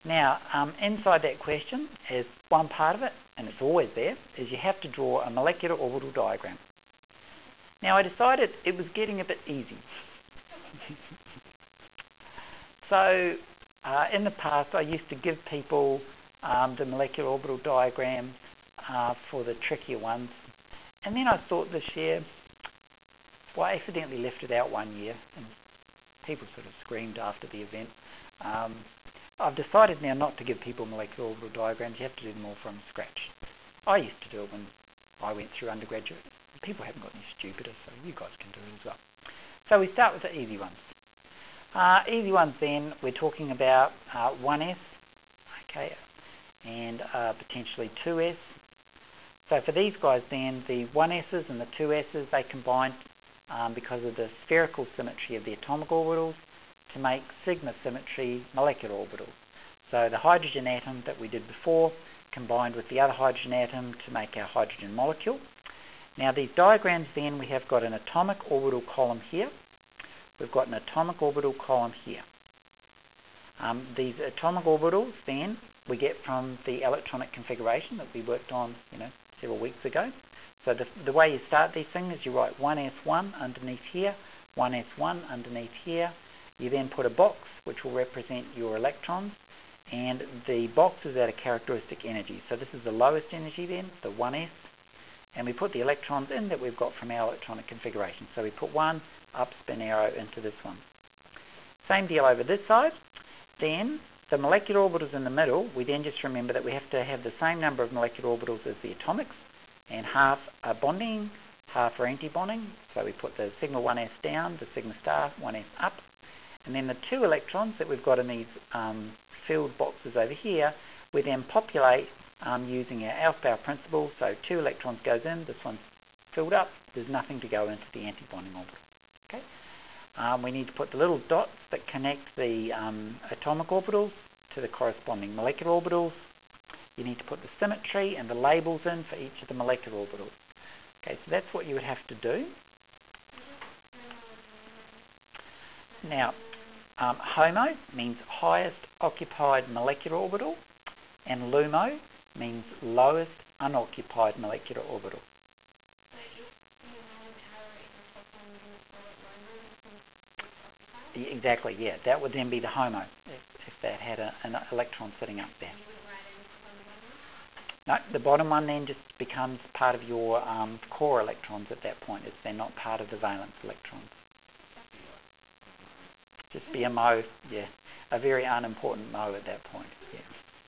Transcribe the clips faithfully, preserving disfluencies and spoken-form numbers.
Now, um, inside that question is one part of it, and it's always there, is you have to draw a molecular orbital diagram. Now, I decided it was getting a bit easy. So, uh, in the past, I used to give people um, the molecular orbital diagram uh, for the trickier ones. And then I thought this year, well, I accidentally left it out one year, and people sort of screamed after the event. Um, I've decided now not to give people molecular orbital diagrams. You have to do them all from scratch. I used to do it when I went through undergraduate. People haven't got any stupider, so you guys can do it as well. So we start with the easy ones. Uh, easy ones then, we're talking about uh, one S, okay, and uh, potentially two S. So for these guys then, the one S's and the two S's, they combine um, because of the spherical symmetry of the atomic orbitals to make sigma symmetry molecular orbitals. So the hydrogen atom that we did before combined with the other hydrogen atom to make our hydrogen molecule. Now these diagrams then, we have got an atomic orbital column here. We've got an atomic orbital column here. Um, these atomic orbitals then we get from the electronic configuration that we worked on, you know, several weeks ago. So the, the way you start these things is you write one S one underneath here, one S one underneath here. You then put a box which will represent your electrons, and the box is at a characteristic energy. So this is the lowest energy then, the one S, and we put the electrons in that we've got from our electronic configuration. So we put one up spin arrow into this one. Same deal over this side. Then the molecular orbitals in the middle, we then just remember that we have to have the same number of molecular orbitals as the atomics, and half are bonding, half are anti-bonding. So we put the sigma one S down, the sigma star one S up, and then the two electrons that we've got in these um, filled boxes over here, we then populate um, using our Aufbau principle. So two electrons goes in, this one's filled up, there's nothing to go into the anti-bonding orbital. Okay. Um, we need to put the little dots that connect the um, atomic orbitals to the corresponding molecular orbitals. You need to put the symmetry and the labels in for each of the molecular orbitals. Okay, so that's what you would have to do. Now, um, HOMO means highest occupied molecular orbital, and LUMO means lowest unoccupied molecular orbital. Exactly, yeah. That would then be the HOMO, if, if that had a, an electron sitting up there. No, the bottom one then just becomes part of your um, core electrons at that point. It's, they're not part of the valence electrons. Just be a Mo, yeah. A very unimportant Mo at that point, yeah.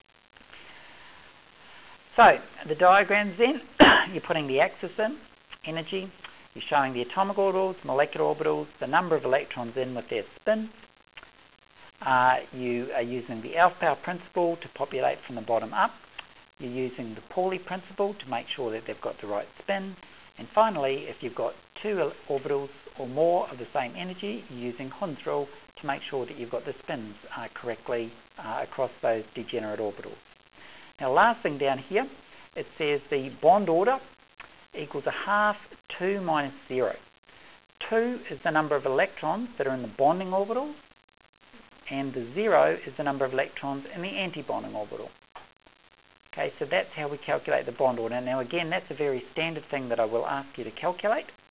So, the diagrams then, you're putting the axis in, energy. You're showing the atomic orbitals, molecular orbitals, the number of electrons in with their spin. Uh, you are using the Aufbau principle to populate from the bottom up. You're using the Pauli principle to make sure that they've got the right spin. And finally, if you've got two orbitals or more of the same energy, you're using Hund's rule to make sure that you've got the spins uh, correctly uh, across those degenerate orbitals. Now, last thing down here, it says the bond order equals a half two minus zero. two is the number of electrons that are in the bonding orbital, and the zero is the number of electrons in the anti-bonding orbital. Okay, so that's how we calculate the bond order. Now again, that's a very standard thing that I will ask you to calculate.